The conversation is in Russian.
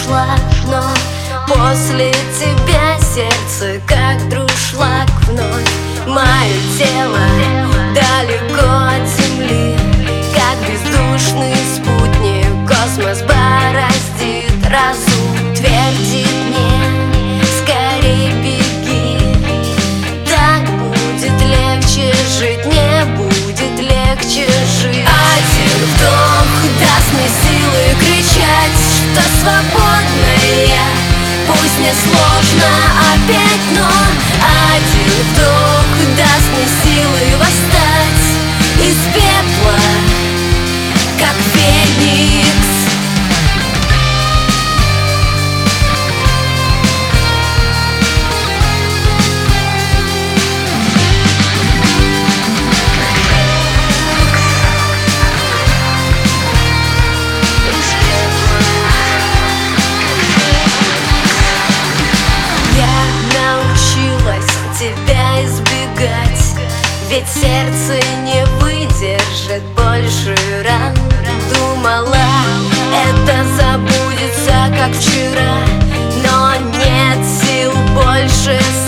ушла, но после тебя сердце как друшлаг вновь. Мое тело далеко от земли, как бездушный спутник, космос бороздит разум, твердит мне: скорей беги. Так будет легче жить, не будет легче жить. Один вдох даст мне силы кричать, что свободна я. Пусть мне сложно опять, но один вдох даст мне силы восстать из пепла, как феникс. Тебя избегать, ведь сердце не выдержит больше ран. Думала, это забудется, как вчера, но нет сил больше.